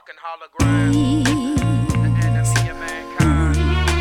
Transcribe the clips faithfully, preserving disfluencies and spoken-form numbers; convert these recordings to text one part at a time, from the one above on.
fucking hologram. The enemy of mankind.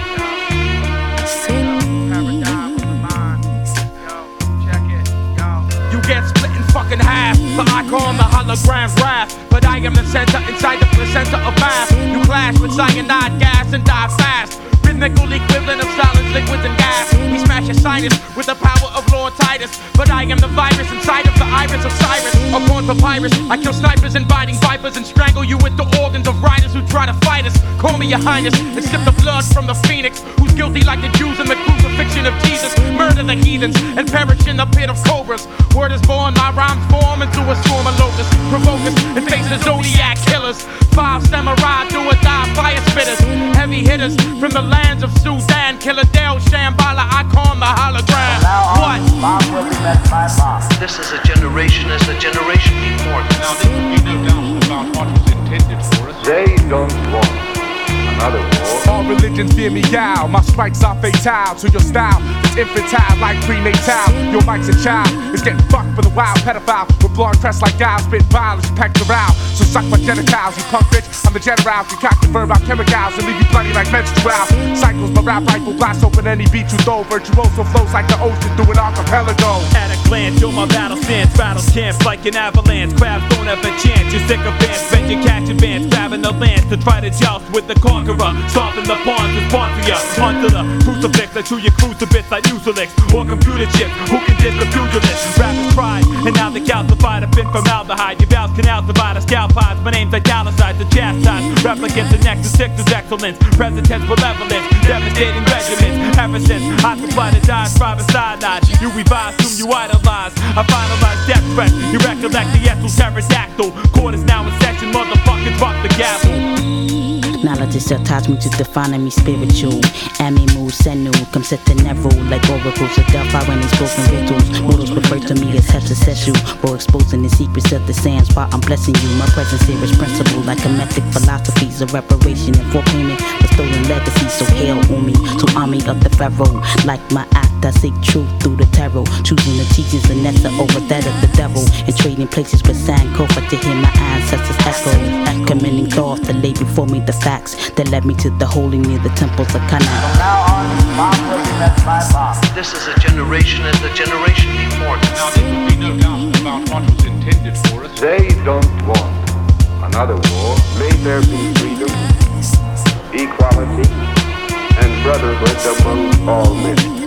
Yo, paradigm of the mind. Yo, check it, yo. You get split in fucking half, but I call the hologram's wrath. But I am the center inside the placenta of mass. You clash with cyanide gas and die fast. Rhythmical equivalent of solids, liquids, and gas. We smash your sinus with the power of Lord Titus. But I am the virus inside of the iris of Cyrus. Upon papyrus, I kill snipers and biting vipers and strangle you with the organs of riders who try to fight us. Call me your highness and sip the blood from the phoenix, who's guilty like the Jews in the crucifixion of Jesus. Murder the heathens and perish in the pit of cobras. Word is born, my rhymes form into a swarm of locusts. Provoke us and face the zodiac killers. Five samurai, do or die, fire spitters. Heavy hitters from the lands of Sudan. Killer Dale Shambhala, I call him the hologram. What? Mom will be met by mom. This is a generation as the generation before. Now there would be no doubt about what was intended for us. They don't want another war. All religions fear me out. My strikes are fatal to your style. It's infantile like prenatal. Your mic's a child. It's getting fucked for the wild pedophile. With blonde crest like guys, spit violence, packed around. So suck my genitals, you punk bitch. I'm the general. Concoct the verb out chemicals and leave you bloody like menstrual. Cycles, my rap rifle blast open any beat you throw. Virtuoso flows like the ocean through an archipelago. At a glance, you're my battle stance. Battle champs like an avalanche. Crabs don't have a chance. You're sick of bands. Bet you catch advance. Grabbing the lance to try to joust with the conqueror. Soften the pawns and sponsor ya. Onto the crucifix. I chew your crucifix like Mucilix. Or computer chips. Who can diss the pugilist? Rap is pride. And now the calcified have been formaldehyde. Your vows can calcify the scalp pies. My name's italicized. The chastise. Replicants and nexus six is excellence. President's malevolence. Devastating regiments. Ever since I supply the dies. Private sidelines. You revise whom you idolize. I finalize death threats. You recollect the essence pterodactyl. Court is now in session. Motherfuckers rock the gavel. Knowledge itself ties me to defining me spiritual. Animal, senu, come set to never like oracles of Delphi when they spoken rituals. Mortals refer to me as heterosexual for exposing the secrets of the sands while I'm blessing you. My presence here is principle like a method philosophies of reparation and for payment for stolen legacy. So hail on me, to army of the pharaoh. Like my act, I seek truth through the tarot. Choosing the teachings of Nessa over that of the devil. And trading places with Sankofa to hear my ancestors echo. Commending thoughts to lay before me the facts that led me to the holy near the temples of Kana. From now on, mom will be met by mom. This is a generation as the generation before. Now there would be no doubt about what was intended for us. They don't want another war. May there be freedom, equality, and brotherhood among all men.